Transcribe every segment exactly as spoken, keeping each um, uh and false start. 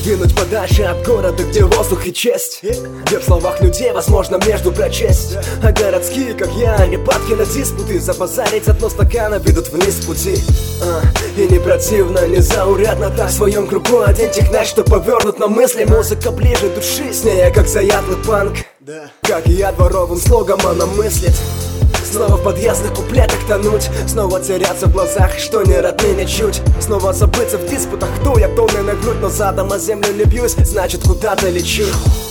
Сдвинуть подальше от города, где воздух и честь, где в словах людей возможно между прочесть. А городские, как я, не падки на диспуты. Забазарить одно стакана ведут вниз пути. а, И не противно, не заурядно так. В своем кругу один технач, что повернут на мысли. Музыка ближе души, с ней я как заядлый панк. Как и я дворовым слогом она мыслит. Снова в подъездных куплетах тонуть, снова теряться в глазах, что не родные чуть. Снова забыться в диспутах, кто я, полный на грудь, но задом о землю не бьюсь, значит куда-то лечу.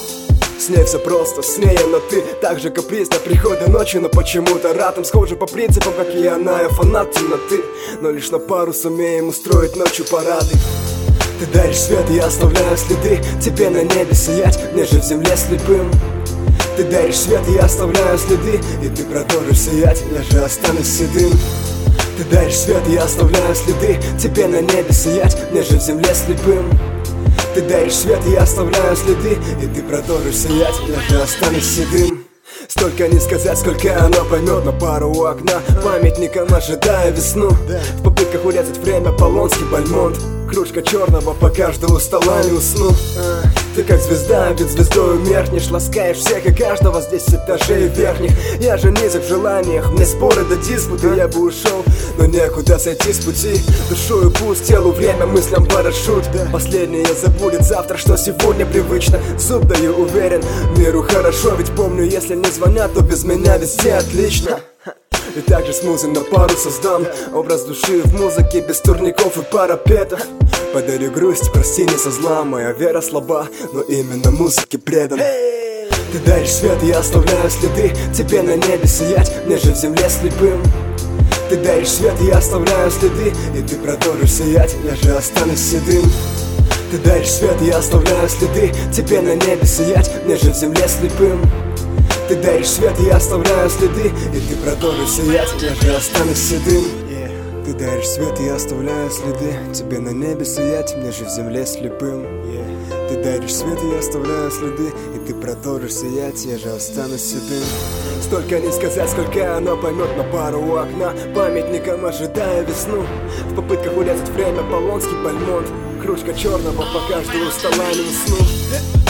С ней все просто, с ней я на ты. Так же капризно прихода ночью, но почему-то рядом. Схожи по принципам, как и она, я фанат темноты. Но лишь на пару сумеем устроить ночью парады. Ты даришь свет, и я оставляю следы. Тебе на небе сиять, мне же в земле слепым. Ты даришь свет, и я оставляю следы. И ты продолжишь сиять, я же останусь седым. Ты даришь свет, и я оставляю следы. Тебе на небе сиять, мне же в земле слепым. Ты даришь свет, и я оставляю следы. И ты продолжишь сиять, я же останусь седым. Столько не сказать, сколько оно поймет. На пару у окна памятником ожидая весну. В попытках урезать время Полонский Бальмонт. Кружка черного, пока жду у стола не усну. Ты как звезда, ведь звездою меркнешь. Ласкаешь всех и каждого здесь этажей верхних. Я же низок в желаниях, мне споры до диспута. Я бы ушел, но некуда сойти с пути. Душою пусть, телу время, мыслям парашют. Последнее забудет завтра, что сегодня привычно. Зуб даю, уверен, миру хорошо. Ведь помню, если не звонят, то без меня везде отлично. И также с музой на пару создам образ души в музыке, без турников и парапетов. Подарю грусть, прости не со зла. Моя вера слаба, но именно музыке предан. Ты даришь свет, и я оставляю следы. Тебе на небе сиять, мне же в земле слепым. Ты даришь свет, и я оставляю следы. И ты продолжишь сиять, я же останусь седым. Ты даришь свет, и я оставляю следы. Тебе на небе сиять, мне же в земле слепым. Ты даришь свет, и я оставляю следы. И ты продолжишь сиять, я же останусь седым. yeah. Ты даришь свет, и я оставляю следы. Тебе на небе сиять, мне же в земле слепым. yeah. Ты даришь свет, и я оставляю следы. И ты продолжишь сиять, я же останусь седым. Столько не сказать, сколько оно поймет. На пару у окна памятником ожидая весну. В попытках урезать время Полонский Бальмонт. Кружка черного, пока жду у стола не усну.